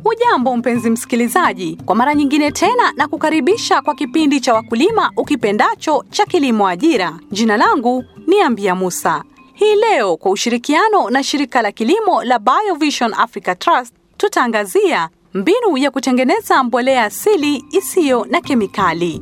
Hujambo mpenzi msikilizaji, kwa mara nyingine tena na kukaribisha kwa kipindi cha Wakulima Ukipendacho cha Kilimo Ajira. Jina langu ni Ambia Musa. Hii leo kwa ushirikiano na shirika la kilimo la BioVision Africa Trust tutaangazia mbinu ya kutengeneza mbolea asili isiyo na kemikali.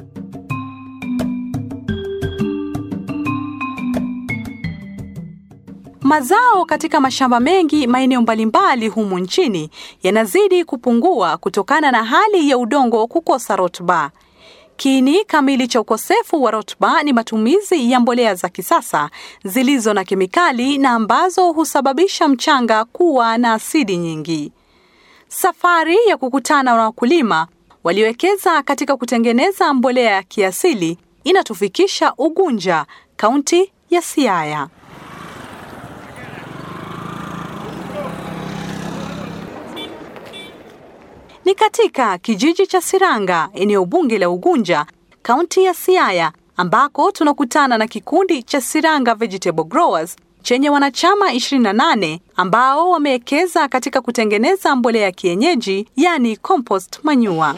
Mazao katika mashamba mengi maeneo mbalimbali humu nchini yanazidi kupungua kutokana na hali ya udongo kukosa rutuba. Kiini kamili cha ukosefu wa rutuba ni matumizi ya mbolea za kisasa zilizo na kemikali na ambazo husababisha mchanga kuwa na asidi nyingi. Safari ya kukutana na wakulima waliowekeza katika kutengeneza mbolea ya kiasili inatufikisha Ugunja, kaunti ya Siaya. Ni katika kijiji cha Siranga, eneo bunge la Ugunja, kaunti ya Siaya, ambako tunakutana na kikundi cha Siranga Vegetable Growers chenye wanachama 28 ambao wamewekeza katika kutengeneza mbolea ya kienyeji, yani compost manure.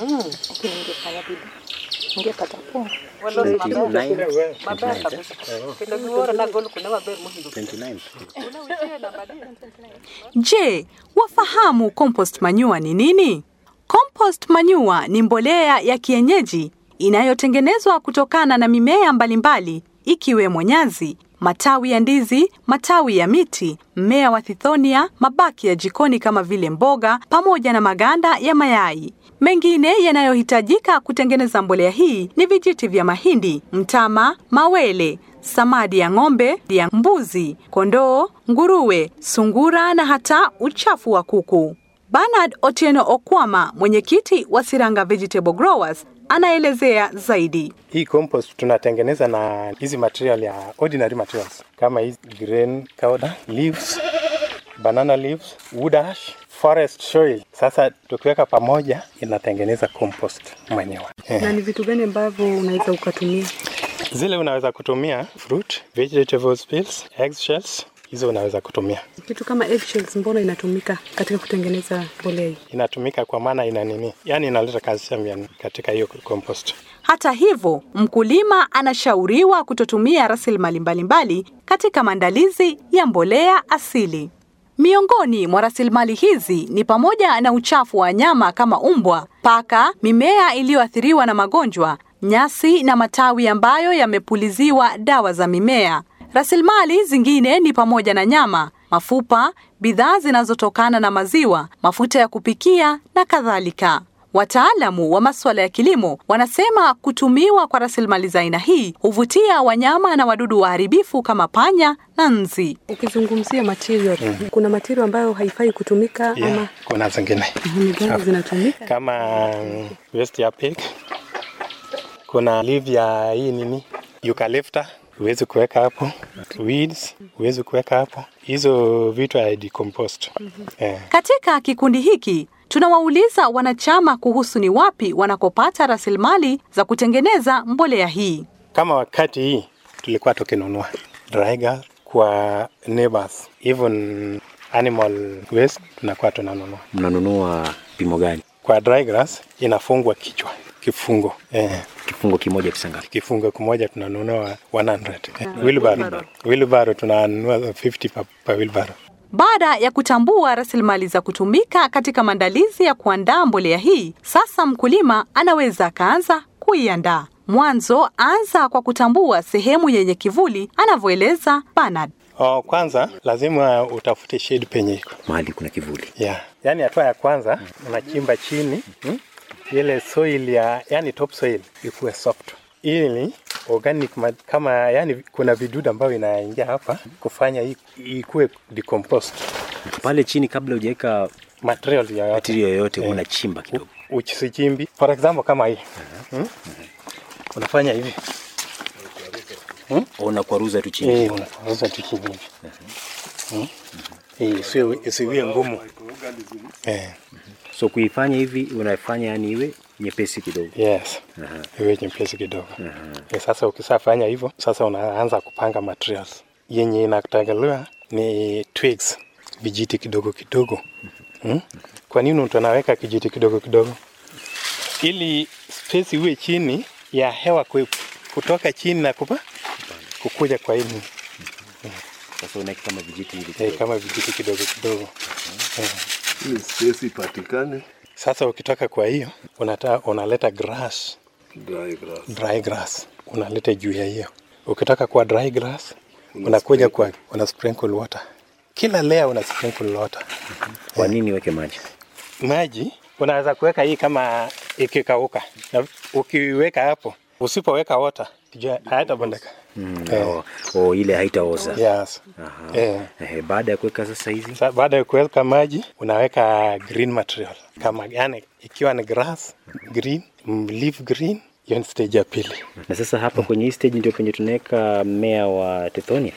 Je, wafahamu compost manure ni nini? Compost manure ni mbolea ya kienyeji inayotengenezwa kutokana na mimea mbalimbali ikiwemo nyasi, matawi ya ndizi, matawi ya miti, mmea wa thithonia, mabaki ya jikoni kama vile mboga, pamoja na maganda ya mayai. Mengine yanayohitajika kutengeneza mbolea hii ni vijiti vya mahindi, mtama, mawele, samadi ya ng'ombe, ya mbuzi, kondoo, nguruwe, sungura na hata uchafu wa kuku. Bernard Otieno Okwama, mwenyekiti wa Siranga Vegetable Growers, anaelezea zaidi. Hii compost tunatengeneza na hizi material ya ordinary materials kama hizi grain powder, leaves, banana leaves, wood ash, forest soil. Sasa tukiweka pamoja inatengeneza compost manure. Na ni vitu gani ambavyo unaweza ukatumia? Zile unaweza kutumia fruit, vegetable peels, eggshells. Hizo unaweza kutumia. Kitu kama eggshells mbona inatumika katika kutengeneza mbolea hii? Inatumika kwa maana ina nini? Yaani inaleta calcium katika hiyo compost. Hata hivyo, mkulima anashauriwa kutotumia rasilimali mbalimbali katika maandalizi ya mbolea asili. Miongoni mwa rasilimali hizi ni pamoja na uchafu wa wanyama kama umbwa, paka, mimea iliyoathiriwa na magonjwa, nyasi na matawi ambayo yamepuliziwa dawa za mimea. Rasilimali zingine ni pamoja na nyama, mafupa, bidhaa zinazotokana na maziwa, mafuta ya kupikia na kadhalika. Wataalamu wa masuala ya kilimo wanasema kutumiwa kwa rasilimali za aina hii huvutia wanyama na wadudu waharibifu kama panya na nzi. Ukizungumzia material, kuna material ambayo haifai kutumika ama kuna zingine. Gani zinatumika? Kama waste ya pig. Kuna leaf ya hii nini? Eucalyptus. Uweze kuweka hapo, weeds, uweze kuweka hapo. Hizo vitu ya decompost. Katika kikundi hiki, tunawauliza wanachama kuhusu ni wapi wanakopata rasilimali za kutengeneza mbolea hii. Kama wakati hii, tulikuwa tukinunua dry grass kwa neighbors. Even animal waste, tunakuwa tunanunua. Mnanunua pimo gani? Kwa dry grass, inafungwa kichwa. Kifungo. Kifungo kimoja kisangapi? Kifungo kimoja tunanunua 100. Wheelbarrow tunanunua 50 per wheelbarrow. Baada ya kutambua rasilimali za kutumika katika maandalizi ya kuandaa mbolea hii, sasa mkulima anaweza kaanza kuiandaa. Mwanzo anza kwa kutambua sehemu yenye kivuli, anavyoeleza Bernard. Kwanza lazima utafute shade penye iko. Mahali kuna kivuli. Yaani hatua ya kwanza unachimba chini. Ile soil yani top soil ikuwe soft. Ili organic kama yani kuna vidudu ambao inaingia hapa kufanya ikuwe decompost. Pale chini kabla hujaweka material yoyote unachimba kidogo. Usichimbi. For example kama hii. Unafanya hivi. Unakwaruza tu chini. Unakwaruza tu chini hivi. Isiwe ngumu. So kuifanya hivi unafanya yani iwe nyepesi kidogo. Yes. Iwe nyepesi kidogo. Sasa ukisafanya hivyo, sasa unaanza kupanga materials. Yenye inakutangaliwa ni twigs, vijiti kidogo kidogo. Kwa nini tunaweka kijiti kidogo kidogo? Ili space iwe chini ya hewa kutoka chini na kukuja kwa hili. Sasa unaweka kama vijiti hivi. Kama vijiti kidogo kidogo. Ili space ipatikane. Sasa ukitoka kwa hiyo unaleta grass. Dry grass. Dry grass. Unaleta juu ya hiyo. Ukitoka kwa dry grass unakuja kwa sprinkle water. Kila layer una sprinkle water. Kwa nini weke maji? Maji unaweza kuweka hii kama ikikauka. Na ukiweka hapo, usipoweka water, haitabondeka. Ile haitaoza. Yes. Baada ya kuweka sasa hizi? Baada ya kuweka maji, unaweka green material. Kama yani ikiwa ni grass, green, leaf green, hiyo ni stage ya pili. Na sasa hapa kwenye hii stage ndio penye tunaweka mmea wa Tithonia.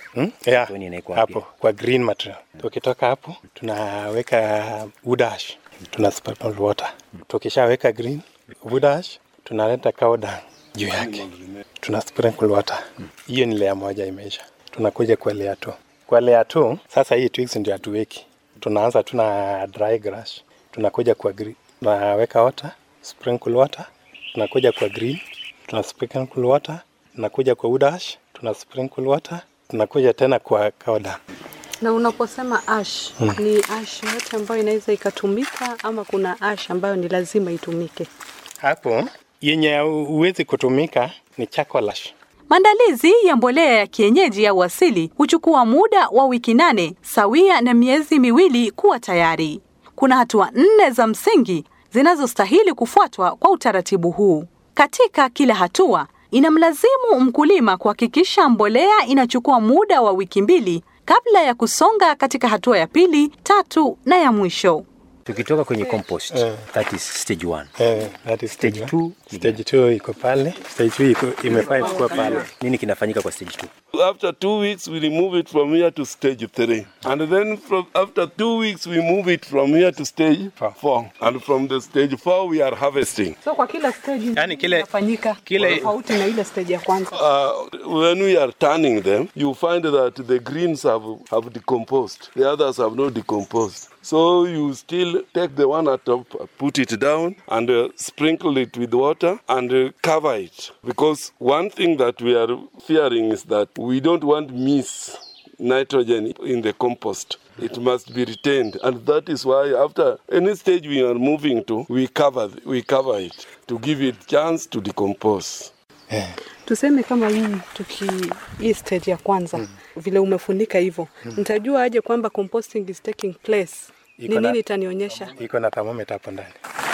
Hapo kwa green material. Tukitoka hapo tunaweka wood ash, tuna sprinkle water. Tukishaweka green wood ash, tunaleta cow dung juu yake, tuna sprinkle water. Hiyo ni layer moja imeisha. Tunakuja kwa layer 2. Kwa layer 2 sasa hii twigs ndio hatuweki. Tunaanza tuna dry grass. Tunakuja kwa green, tunaweka water, sprinkle water. Tunakuja kwa green, tuna sprinkle water. Tunakuja kwa wood ash, tuna sprinkle water. Tunakuja tena kwa cow dung. Na unaposema ash, ni ash yote ambayo inaweza ikatumika ama kuna ash ambayo ni lazima itumike? Hapo yenye uwezi kutumika ni charcoal ash. Maandalizi ya mbolea ya kienyeji ya asili huchukua muda wa wiki 8 sawia na miezi 2 kuwa tayari. Kuna hatua 4 za msingi zinazostahili kufuatwa kwa utaratibu huu. Katika kila hatua inamlazimu mkulima kuhakikisha mbolea inachukua muda wa wiki 2 kabla ya kusonga katika hatua ya pili, 3 na ya mwisho. Tukitoka kwenye compost, that is stage 1. That is stage 2. Stage 2 iko pale. Stage 2 imefaa kuwa pale. Nini kinafanyika kwa stage 2? After 2 weeks we remove it from here to stage 3. And then after 2 weeks we move it from here to stage 4. And from the stage 4 we are harvesting. So kwa kila stage yani inafanyika tofauti na ile stage ya kwanza. When we are turning them, you find that the greens have decomposed. The others have not decomposed. So you still take the one at top, put it down and sprinkle it with water and cover it. Because one thing that we are fearing is that we don't want miss nitrogen in the compost. It must be retained, and that is why after any stage we are moving to, we cover it to give it chance to decompose. Tuseme kama hii stage ya kwanza vile umefunika hivyo, nitajua aje kwamba composting is taking place? Ni nini itanionyesha? Iko na thermometer hapo ndani.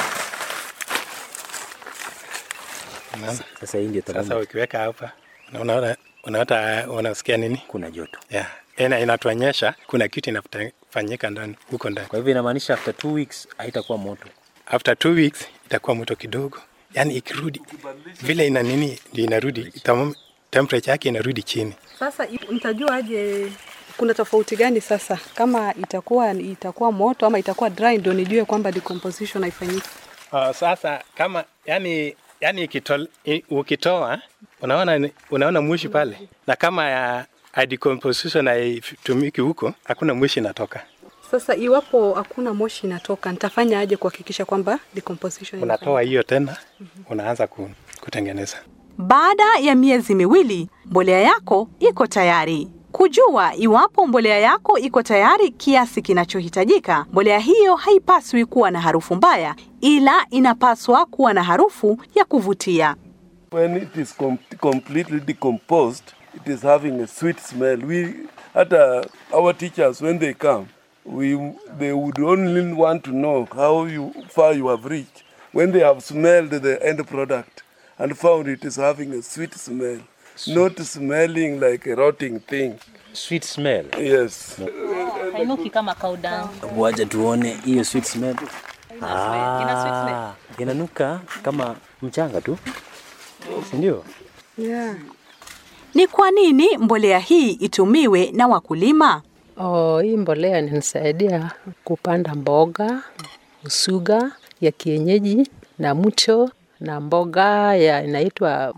Sasa hii ndio thermometer. Sasa ukiweka hapa unasikia nini? Kuna joto. Inatuonyesha kuna kitu inafanyika ndani huko ndani. Kwa hivyo inamaanisha after 2 weeks haitakuwa moto. After 2 weeks itakuwa moto kidogo. Yani ikirudi vile ina nini ndio inarudi, temperature yake inarudi chini. Sasa nitajua aje kuna tofauti gani sasa kama itakuwa moto ama itakuwa dry ndio nijue kwamba decomposition haifanyiki? Sasa kama yani ukitoa unaona mwishi pale, na kama ya decomposition haitumiki huko, hakuna mwishi inatoka. Sasa iwapo hakuna moshi inatoka, nitafanya aje kuhakikisha kwamba decomposition unatoa hiyo tena unaanza kutengeneza. Baada ya miezi 2, mbolea yako iko tayari. Kujua iwapo mbolea yako iko tayari kiasi kinachohitajika, mbolea hiyo haipaswi kuwa na harufu mbaya, ila inapaswa kuwa na harufu ya kuvutia. When it is completely decomposed, it is having a sweet smell. Our teachers, when they come, they would only want to know how far you have reached when they have smelled the end product and found it is having a sweet smell. Not smelling like a rotting thing. Sweet smell? Yes. Hainuki kama cow dung. Wacha tuone hiyo sweet smell. Ina sweet smell. Inanuka kama mchanga tu. Ndio? Yeah. Ni kwa nini mbolea hii itumiwe na wakulima? Hii mbolea inanisaidia kupanda mboga, usuga ya kienyeji na mcho na mboga ya inaitwa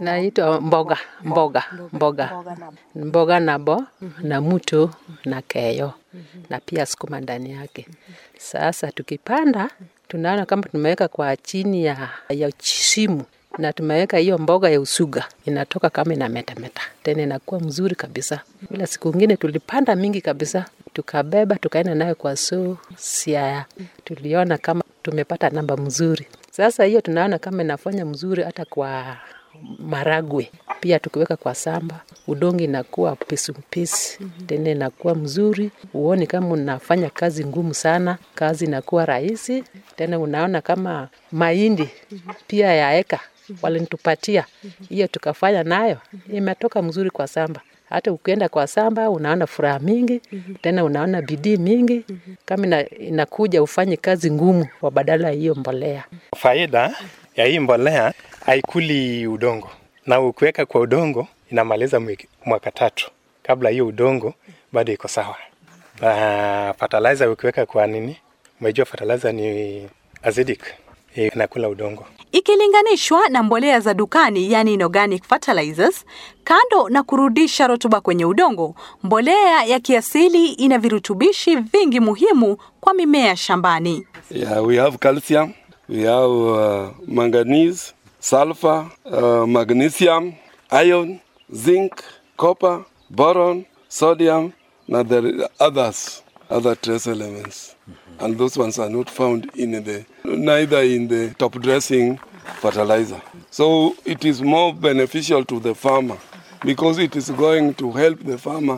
mboga nabo na muto na keyo na pia sukuma ndani yake. Sasa tukipanda tunaona kama tumeweka kwa chini ya shimo na tumeweka hiyo mboga ya usuga, inatoka kama inameta tena inakuwa mzuri kabisa. Bila siku nyingine tulipanda mingi kabisa, tukabeba tukaenda nayo kwa Siaya. Tuliona kama tumepata namba mzuri. Sasa hiyo tunaona kama inafanya mzuri hata kwa maragwe. Pia tukiweka kwa samba, udongo inakuwa pesi, tena inakuwa mzuri. Uone kama unafanya kazi ngumu sana, kazi inakuwa rahisi. Tena unaona kama mahindi pia yaeka walinitupatia. Hiyo tukafanya nayo, imetoka mzuri kwa samba. Hata ukienda kwa samba unaona furaha mingi, tena unaona bidii mingi, kama inakuja ufanye kazi ngumu wa badala hiyo mbolea. Faida ya hii mbolea haikuli udongo. Na ukiweka kwa udongo inamaliza mwaka 3 kabla hiyo udongo bado iko sawa. Fertilizer ukiweka kwa nini? Unajua fertilizer ni acidic, inakula udongo. Ikilinganishwa na mbolea za dukani, yani inorganic fertilizers, kando na kurudisha rutuba kwenye udongo, mbolea ya kiasili ina virutubishi vingi muhimu kwa mimea shambani. Yeah, we have calcium, we have manganese, sulfur, magnesium, iron, zinc, copper, boron, sodium, and there are other trace elements. And those ones are not found neither in the top dressing fertilizer. So it is more beneficial to the farmer because it is going to help the farmer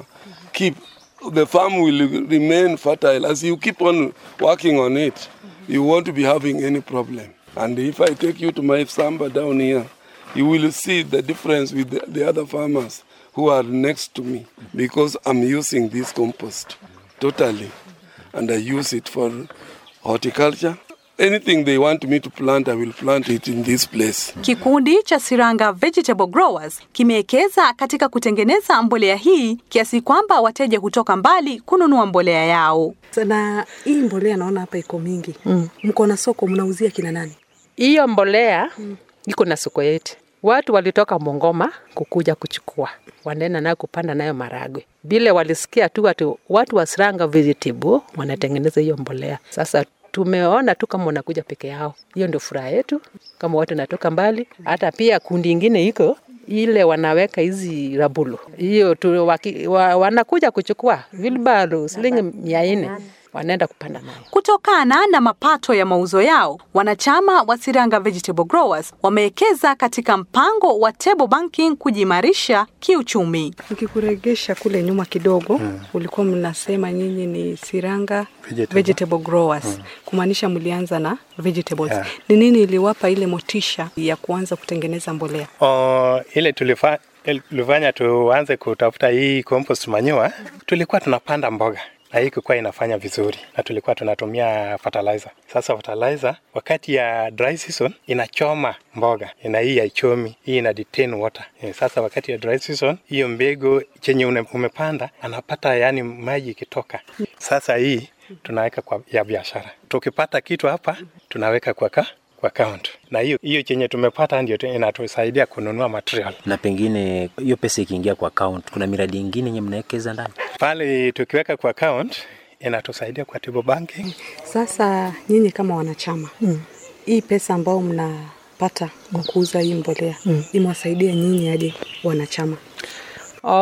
the farm will remain fertile. As you keep on working on it, you won't be having any problem. And if I take you to my samba down here, you will see the difference with the other farmers who are next to me because I'm using this compost totally. And I use it for horticulture. Anything they want me to plant, I will plant it in this place. Kikundi cha Siranga Vegetable Growers kimewekeza katika kutengeneza mbolea hii kiasi kwamba wateja hutoka mbali kununua mbolea yao. Na hii mbolea naona hapa iko mingi. Mko na soko, mnauzia kina nani? Hiyo mbolea iko na soko yetu. Watu walitoka Mongoma kukuja kuchukua. Wanaenda nayo kupanda nayo maragwe. Bila walisikia tu watu wa Siranga Vegetable wanatengeneza hiyo mbolea. Sasa tumeona tu kama wanakuja peke yao. Hiyo ndio furaha yetu. Kama watu natoka mbali, hata pia kundi ingine iko ile wanaweka hizi rabulo. Hiyo tu wanakuja kuchukua wilbaro shilingi 400. Wanaenda kupanda nayo. Kutokana na mapato ya mauzo yao, wanachama wa Siranga Vegetable Growers wamewekeza katika mpango wa table banking kujimarisha kiuchumi. Nikikuregesha kule nyuma kidogo, ulikuwa mnasema nyinyi ni Siranga Vegetable Growers. Kumaanisha mlianza na vegetables. Yeah. Ni nini iliwapa ile motisha ya kuanza kutengeneza mbolea? Ile tulifanya tuanze kutafuta hii compost manure, tulikuwa tunapanda mboga. Na hii kwa inafanya vizuri na tulikuwa tunatumia fertilizer. Sasa fertilizer wakati ya dry season inachoma mboga, ina hii haichomi, hii ina detain water. Sasa wakati ya dry season hiyo mbegu chenye umepanda anapata yani maji kitoka. Sasa hii tunaweka kwa ya biashara. Tukipata kitu hapa tunaweka kwa account. Na hiyo chenye tumepata ndio inatusaidia kununua material. Na pengine hiyo pesa ikiingia kwa account, kuna miradi mingine yenye mnawekeza ndani? Pale tukiweka kwa account inatusaidia kwa table banking. Sasa nyinyi kama wanachama, hii pesa ambayo mnapata kwa kuuza hii mbolea, imewasaidia nyinyi aje wanachama?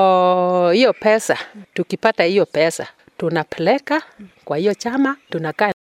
Hiyo pesa, tukipata hiyo pesa, tunapeleka kwa hiyo chama, tunakaa